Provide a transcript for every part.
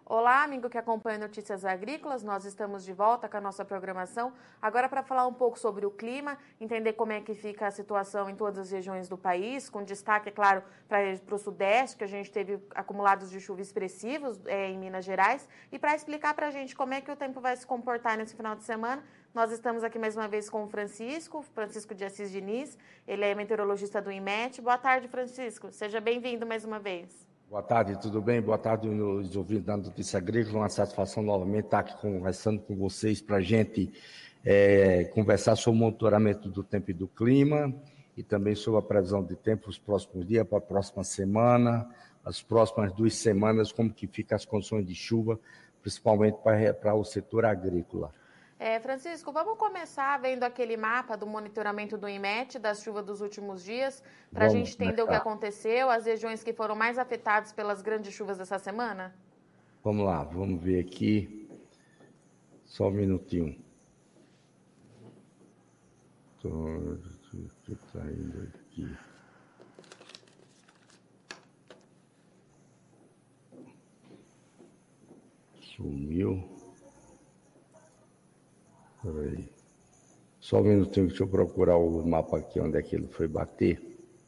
Olá, amigo que acompanha Notícias Agrícolas, nós estamos de volta com a nossa programação, agora para falar um pouco sobre o clima, entender como é que fica a situação em todas as regiões do país, com destaque, é claro, para o Sudeste, que a gente teve acumulados de chuva expressivos em Minas Gerais, e para explicar para a gente como é que o tempo vai se comportar nesse final de semana, nós estamos aqui mais uma vez com o Francisco de Assis Diniz, ele é meteorologista do IMET. Boa tarde, Francisco, seja bem-vindo mais uma vez. Boa tarde, tudo bem? Boa tarde, os ouvintes da Notícia Agrícola. Uma satisfação novamente estar aqui conversando com vocês para a gente conversar sobre o monitoramento do tempo e do clima e também sobre a previsão de tempo para os próximos dias, para a próxima semana, as próximas 2 semanas, como que ficam as condições de chuva, principalmente para o setor agrícola. Francisco, vamos começar vendo aquele mapa do monitoramento do IMET, das chuvas dos últimos dias, para a gente entender o que aconteceu, as regiões que foram mais afetadas pelas grandes chuvas dessa semana? Vamos lá, vamos ver aqui. Só um minutinho. Está indo aqui. Sumiu. Peraí. Só um minutinho, deixa eu procurar o mapa aqui, onde é que ele foi bater.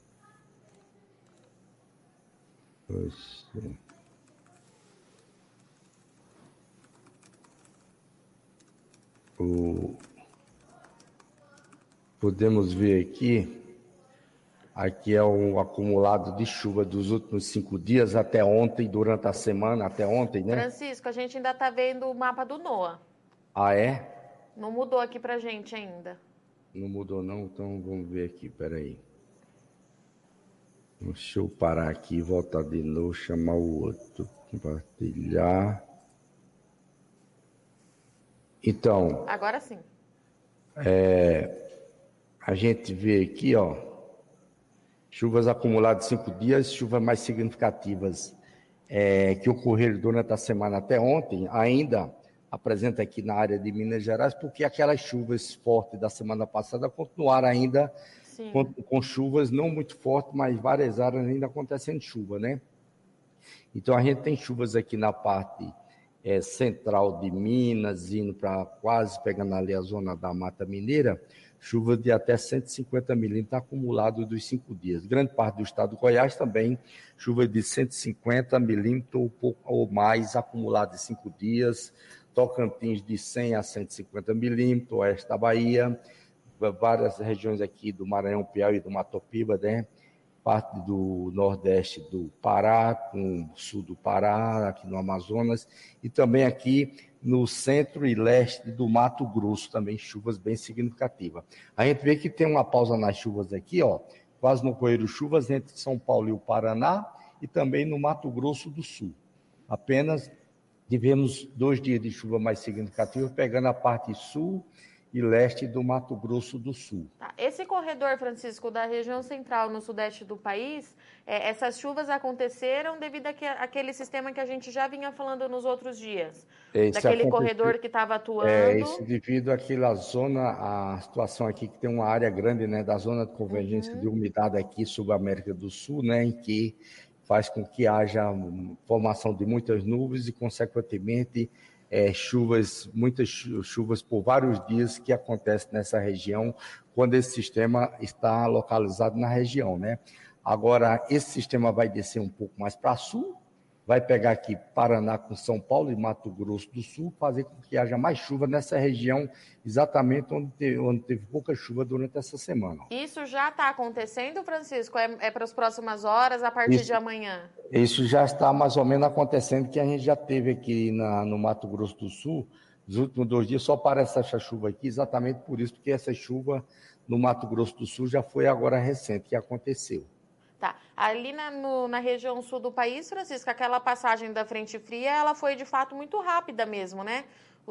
Podemos ver aqui é o acumulado de chuva dos últimos 5 dias até ontem, durante a semana, até ontem, né? Francisco, a gente ainda está vendo o mapa do NOAA. Ah, é? Não mudou aqui pra gente ainda. Não mudou não? Então vamos ver aqui, peraí. Deixa eu parar aqui e voltar de novo, chamar o outro. Compartilhar. Então... Agora sim. A gente vê aqui, ó, chuvas acumuladas de 5 dias, chuvas mais significativas que ocorreram durante a semana até ontem, ainda apresenta aqui na área de Minas Gerais, porque aquelas chuvas fortes da semana passada continuaram ainda com chuvas não muito fortes, mas várias áreas ainda acontecendo chuva, né? Então a gente tem chuvas aqui na parte central de Minas, indo para quase pegando ali a zona da Mata Mineira, chuva de até 150 milímetros acumulado dos 5 dias. Grande parte do estado do Goiás também, chuva de 150 milímetros ou mais acumulado de 5 dias. Tocantins de 100 a 150 milímetros, oeste da Bahia, várias regiões aqui do Maranhão, Piauí e do Mato Piba, né? Parte do nordeste do Pará, com o sul do Pará, aqui no Amazonas, e também aqui no centro e leste do Mato Grosso, também chuvas bem significativas. A gente vê que tem uma pausa nas chuvas aqui, ó, quase não ocorreram chuvas entre São Paulo e o Paraná, e também no Mato Grosso do Sul. Apenas tivemos 2 dias de chuva mais significativa, pegando a parte sul e leste do Mato Grosso do Sul. Tá. Esse corredor, Francisco, da região central no sudeste do país, essas chuvas aconteceram devido àquele sistema que a gente já vinha falando nos outros dias, daquele corredor que estava atuando. Isso devido àquela zona, a situação aqui que tem uma área grande, né, da zona de convergência de umidade aqui sobre a América do Sul, né, em que faz com que haja formação de muitas nuvens e, consequentemente, muitas chuvas por vários dias que acontecem nessa região, quando esse sistema está localizado na região, né? Agora, esse sistema vai descer um pouco mais para sul, vai pegar aqui Paraná com São Paulo e Mato Grosso do Sul, fazer com que haja mais chuva nessa região, exatamente onde teve pouca chuva durante essa semana. Isso já está acontecendo, Francisco? É para as próximas horas, a partir de amanhã? Isso já está mais ou menos acontecendo, que a gente já teve aqui no Mato Grosso do Sul, nos últimos 2 dias, só parece essa chuva aqui, exatamente por isso, porque essa chuva no Mato Grosso do Sul já foi agora recente, que aconteceu. Tá. Ali na região sul do país, Francisco, aquela passagem da frente fria, ela foi de fato muito rápida mesmo, né?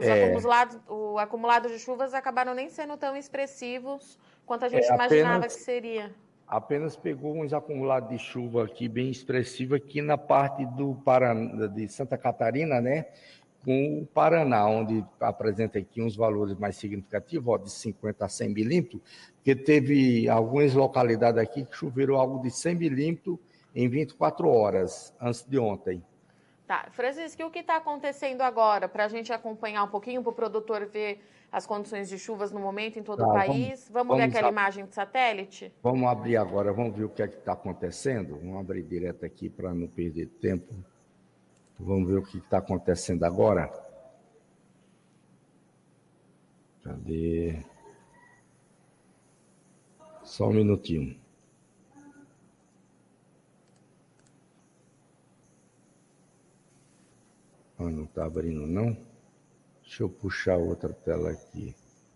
O acumulado de chuvas acabaram nem sendo tão expressivos quanto a gente imaginava que seria. Apenas pegou uns acumulados de chuva aqui bem expressivo aqui na parte do Paraná, de Santa Catarina, né? Com o Paraná, onde apresenta aqui uns valores mais significativos, ó, de 50 a 100 milímetros, porque teve algumas localidades aqui que choveram algo de 100 milímetros em 24 horas, antes de ontem. Tá, Francisco, e o que está acontecendo agora, para a gente acompanhar um pouquinho, para o produtor ver as condições de chuvas no momento em todo o Tá, país? Vamos ver aquela imagem de satélite? vamos abrir agora, vamos ver o que é que está acontecendo. Vamos abrir direto aqui para não perder tempo. Vamos ver o que está acontecendo agora. Cadê? Só um minutinho. Não está abrindo, não? Deixa eu puxar outra tela aqui.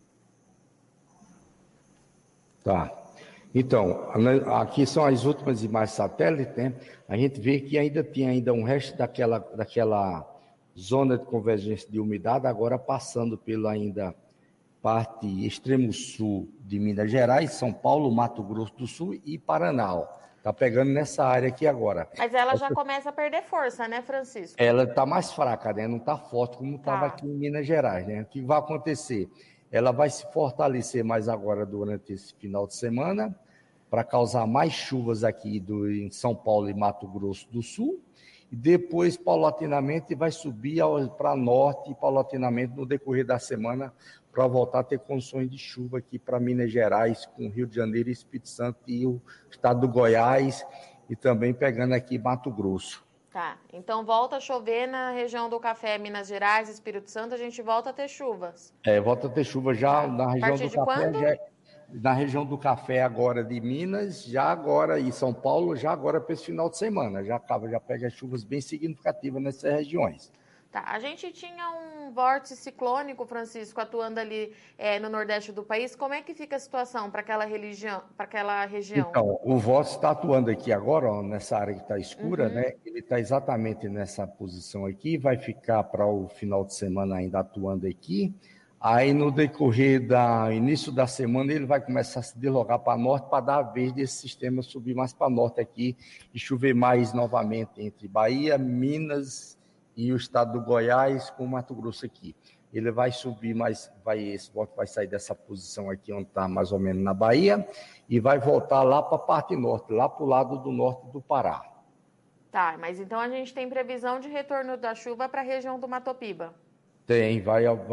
Tá. Então, aqui são as últimas imagens satélite, né? A gente vê que ainda tinha um resto daquela zona de convergência de umidade, agora passando pela ainda parte extremo sul de Minas Gerais, São Paulo, Mato Grosso do Sul e Paraná. Está pegando nessa área aqui agora. Mas ela já começa a perder força, né, Francisco? Ela está mais fraca, né? Não está forte como estava aqui em Minas Gerais, né? O que vai acontecer? Ela vai se fortalecer mais agora durante esse final de semana para causar mais chuvas aqui em São Paulo e Mato Grosso do Sul. E depois, paulatinamente, vai subir para norte e paulatinamente no decorrer da semana para voltar a ter condições de chuva aqui para Minas Gerais, com Rio de Janeiro, Espírito Santo e o estado do Goiás e também pegando aqui Mato Grosso. Tá, então volta a chover na região do Café, Minas Gerais, Espírito Santo, a gente volta a ter chuvas. Volta a ter chuva já na região do Café, quando? Na região do Café agora de Minas, já agora e São Paulo, já agora para esse final de semana, já pega chuvas bem significativas nessas regiões. Tá, a gente tinha um vórtice ciclônico, Francisco, atuando ali no nordeste do país. Como é que fica a situação para aquela região? Então, o vórtice está atuando aqui agora, ó, nessa área que está escura, né? Ele está exatamente nessa posição aqui, vai ficar para o final de semana ainda atuando aqui. Aí, no decorrer do início da semana, ele vai começar a se deslocar para norte para dar a vez desse sistema subir mais para norte aqui e chover mais novamente entre Bahia, Minas e o estado do Goiás com o Mato Grosso aqui. Ele vai subir, esse vórtice vai sair dessa posição aqui onde está mais ou menos na Bahia e vai voltar lá para a parte norte, lá para o lado do norte do Pará. Tá, mas então a gente tem previsão de retorno da chuva para a região do Matopiba? Tem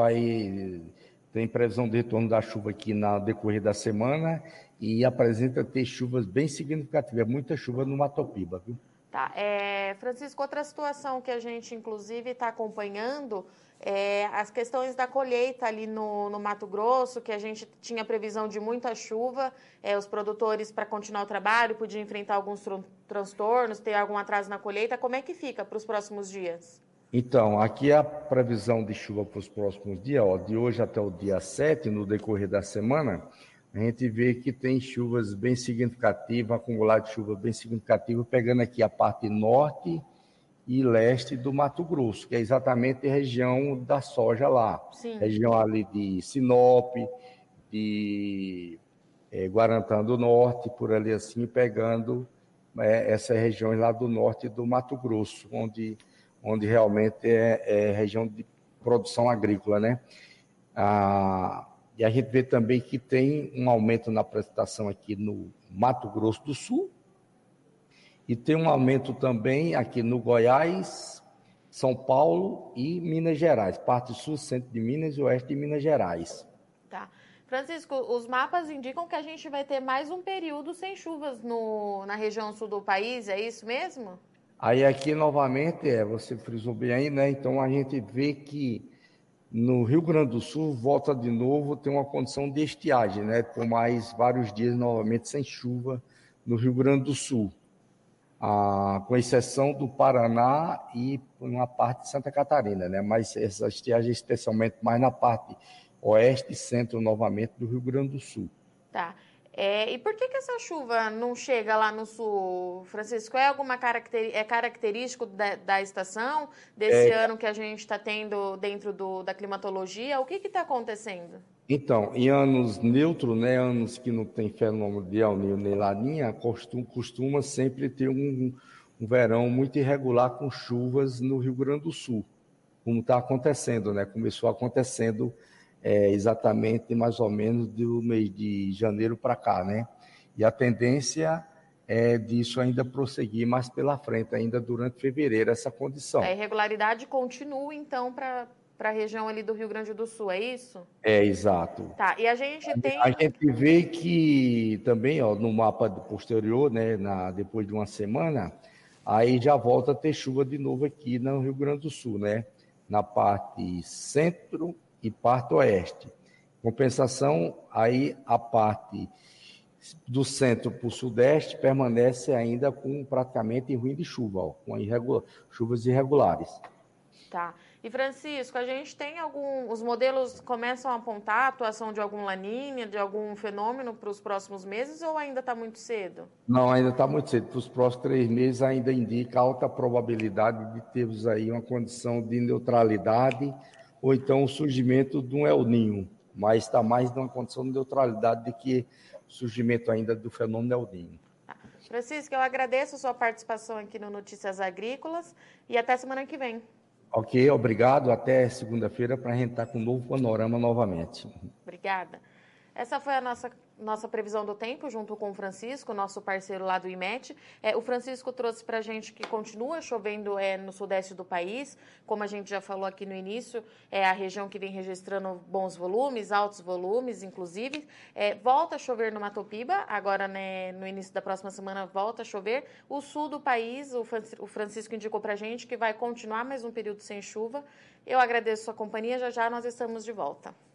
previsão de retorno da chuva aqui no decorrer da semana e apresenta ter chuvas bem significativas, muita chuva no Matopiba, viu? Tá, Francisco, outra situação que a gente, inclusive, está acompanhando as questões da colheita ali no Mato Grosso, que a gente tinha previsão de muita chuva, os produtores, para continuar o trabalho, podiam enfrentar alguns transtornos, ter algum atraso na colheita. Como é que fica para os próximos dias? Então, aqui a previsão de chuva para os próximos dias, ó, de hoje até o dia 7, no decorrer da semana, a gente vê que tem chuvas bem significativas, acumulado de chuva bem significativo, pegando aqui a parte norte e leste do Mato Grosso, que é exatamente a região da soja lá. Sim. Região ali de Sinop, de Guarantã do Norte, por ali assim, pegando essas regiões lá do norte do Mato Grosso, onde realmente é região de produção agrícola, né? E a gente vê também que tem um aumento na precipitação aqui no Mato Grosso do Sul e tem um aumento também aqui no Goiás, São Paulo e Minas Gerais, parte sul, centro de Minas e oeste de Minas Gerais. Tá. Francisco, os mapas indicam que a gente vai ter mais um período sem chuvas na região sul do país, é isso mesmo? Aí aqui novamente, você frisou bem aí, né? Então a gente vê que no Rio Grande do Sul volta de novo, tem uma condição de estiagem, né? Por mais vários dias novamente sem chuva no Rio Grande do Sul, com exceção do Paraná e uma parte de Santa Catarina, né? Mas essa estiagem especialmente mais na parte oeste e centro novamente do Rio Grande do Sul. Tá. E por que essa chuva não chega lá no sul, Francisco? É alguma característico da estação, desse ano que a gente está tendo dentro da climatologia? O que está acontecendo? Então, em anos neutros, né, anos que não tem fenômeno de El Niño nem Laninha, costuma sempre ter um verão muito irregular com chuvas no Rio Grande do Sul, como está acontecendo, né? Começou acontecendo exatamente mais ou menos do mês de janeiro para cá, né? E a tendência disso ainda prosseguir mais pela frente, ainda durante fevereiro, essa condição. A irregularidade continua, então, para a região ali do Rio Grande do Sul, é isso? Exato. Tá, e a gente tem... A gente vê que também, ó, no mapa posterior, né, depois de uma semana, aí já volta a ter chuva de novo aqui no Rio Grande do Sul, né? Na parte centro e parte oeste. Compensação, aí a parte do centro para o sudeste permanece ainda com praticamente ruim de chuva, ó, com chuvas irregulares. Tá. E Francisco, a gente tem os modelos começam a apontar a atuação de algum laninha, de algum fenômeno para os próximos meses ou ainda está muito cedo? Não, ainda está muito cedo. Para os próximos 3 meses ainda indica alta probabilidade de termos aí uma condição de neutralidade ou então o surgimento de um El Niño, mas está mais numa condição de neutralidade do que o surgimento ainda do fenômeno El Niño. Tá. Francisco, eu agradeço a sua participação aqui no Notícias Agrícolas e até semana que vem. Ok, obrigado. Até segunda-feira para a gente estar com um novo panorama novamente. Obrigada. Essa foi a nossa previsão do tempo, junto com o Francisco, nosso parceiro lá do IMET. O Francisco trouxe para a gente que continua chovendo no sudeste do país, como a gente já falou aqui no início, é a região que vem registrando bons volumes, altos volumes, inclusive. Volta a chover no Mato Piba, agora, né, no início da próxima semana volta a chover. O sul do país, o Francisco indicou para a gente que vai continuar mais um período sem chuva. Eu agradeço a sua companhia, já já nós estamos de volta.